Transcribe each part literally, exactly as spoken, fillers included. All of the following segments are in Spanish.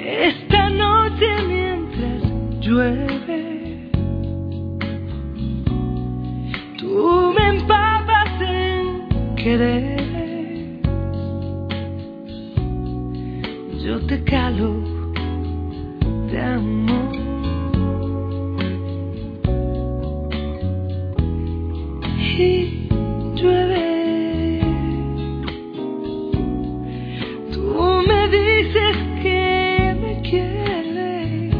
Esta noche mientras llueve, tú me empapas en querer. Yo te calo de amor. Y llueve, tú me dices que me quieres.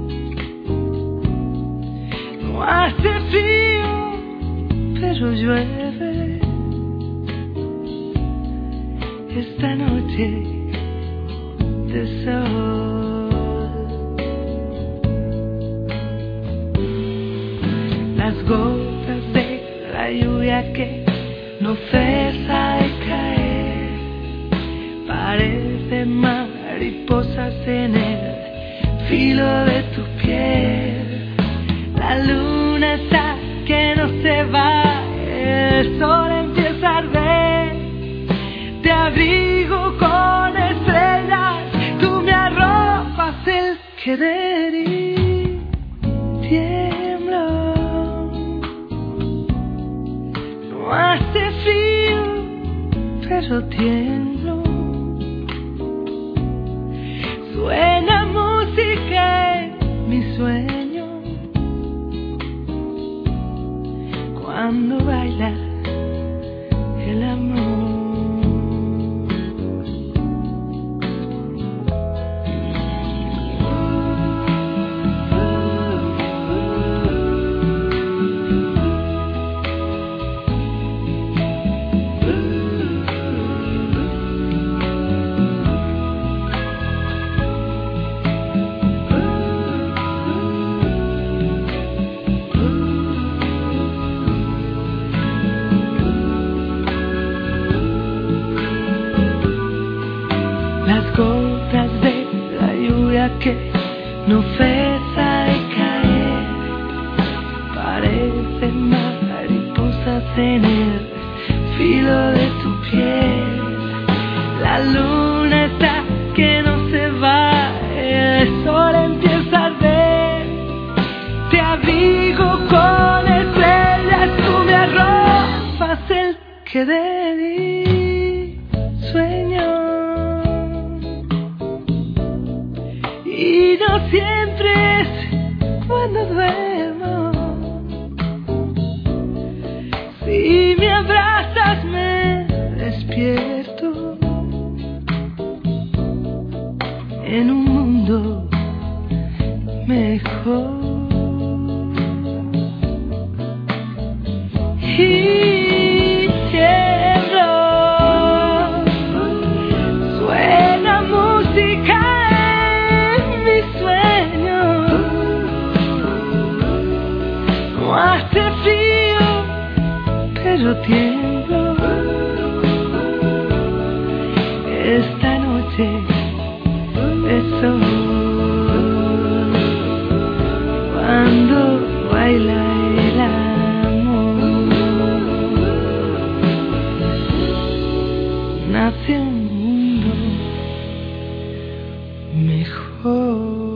No hace frío, pero llueve. Esta noche de sol, las gotas de la lluvia que no cesa de caer parecen mariposas en el filo de tu piel. La luna está que no se va, el sol empieza a arder. Te abrigo con estrellas, tú me arropas el querer y tiemblo. No hace frío, pero tiemblo. Suena música en mi sueño cuando baila el amor. Las gotas de la lluvia que no cesa de caer parecen mariposas en el filo de tu piel. La luna está que no se va, el sol empieza a arder. Te abrigo con estrellas, tú me arropas el querer y sueño. Y no siempre es cuando duermo. Si me abrazas me despierto en un mundo mejor. Y tiemblo, suena música en mi sueño. No hace frío, pero tiemblo. Esta noche de sol, cuando baila el amor, nace un mundo mejor.